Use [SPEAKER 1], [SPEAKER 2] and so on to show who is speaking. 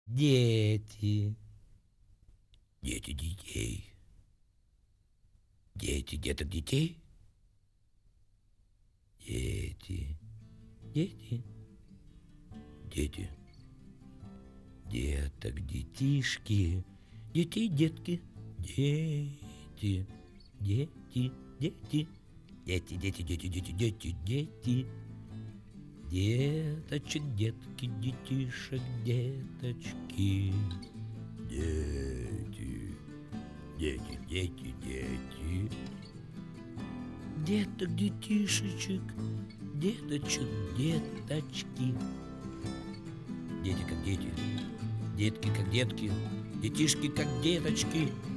[SPEAKER 1] Дети. Дети детей. Дети деток детей. Дети. Дети. Дети. Деток детишки. Детей детки. Дети. Дети. Дети. Дети, дети, дети, дети, дети, дети. Деточек, детки, детишек, деточки. Дети. Дети, дети, дети. Деток, детишечек, деточек, деточки. Дети как дети, детки как детки, детишки как деточки.